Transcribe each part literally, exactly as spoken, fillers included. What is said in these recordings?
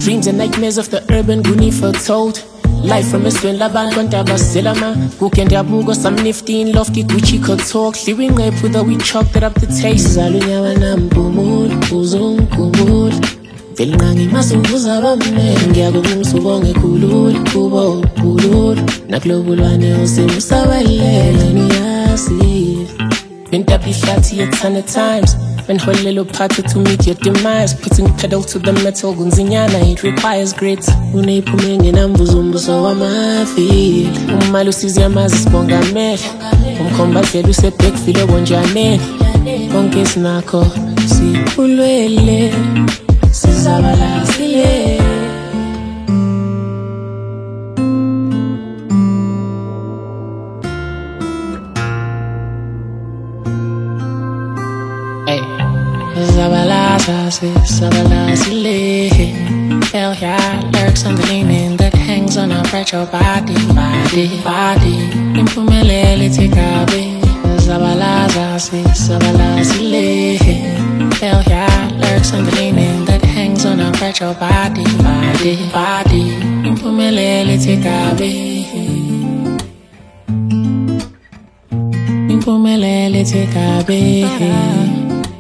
Dreams and nightmares of the urban goonie foretold. Life from a swing labantu ndabazela Kuke ndabuko some nifty in lofty Gucci could talk Liwing ngepu though we chalked it up the taste Zalunyawa nampumul, uzungkumul Vilngangi masumbuza bamne Ngiyago kumsubonge kulul, kubo kulul Naglobulwane usimusawele Niyasi Been up shati a ton of times When whole little party to meet your demise Putting pedal to the metal Gunzinyana it requires grit Unaipumengi na mbuzumbuso wa mafi Umalusizi ya mazisponga me Umkomba zelu se pek file wonjane Bonke snako Si ulwele Sizabala sile Zabalaza, Zabalazile. Hell yeah, lyrics on the leaning that hangs on a fragile body, body, body. Impumelele tikabe. Zabalaza, Zabalazile. Hell yeah, lyrics on the leaning that hangs on a fragile body, body, body. Impumelele tikabe. Impumelele tikabe.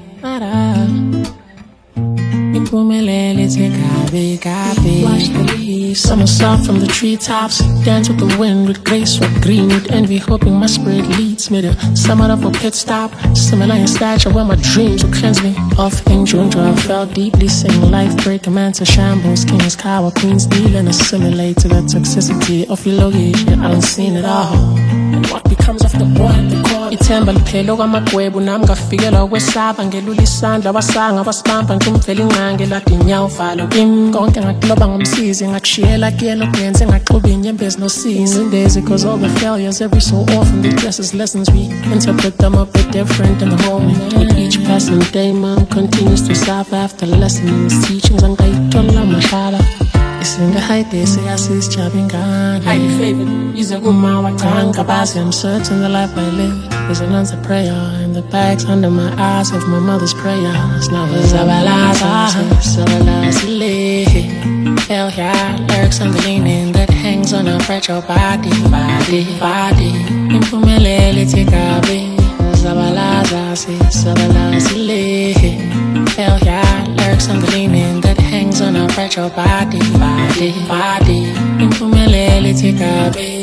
Watch the leaves, somersault from the treetops. Dance with the wind with grace, with green, with envy, hoping my spirit leads me to somewhat of a pit stop. Similar in stature where my dreams will cleanse me. Off in Junjo, I felt deeply sing life break a man to shambles, kings, cower, queens, deal and assimilate to the toxicity of relocation. I don't seen it all. And what becomes of the boy at the core? Ithemba liphelo kwamagwebu nami ngafikela ukwesaba ngelula isandla wasanga wasibamba ngimvela inqange lade inyawo valo kimi konke ngakuloba ngomsizi ngakushiyela kuyena kuyenze ngaxuba inyembezi nosizi indezi cause all the failures every so often they dress as lessons we interpret them a bit different in the moment with each passing day man continues to suffer after lesson in his teachings angayithola mashala Isinga haide siyasisijaba ingane Highly favored, ize kumawa changa basi I'm certain the life I live is an answered prayer And the bags under my eyes of my mother's prayers Now Zabalaza, Zabalazile. Hell yeah, lyrics on the leaning that hangs on a fragile body, body, body. Impumelele tikabe. Zabalaza, Zabalazile. Hell yeah, lyrics on the leaning that hangs on a fragile body, body, body. Impumelele tikabe.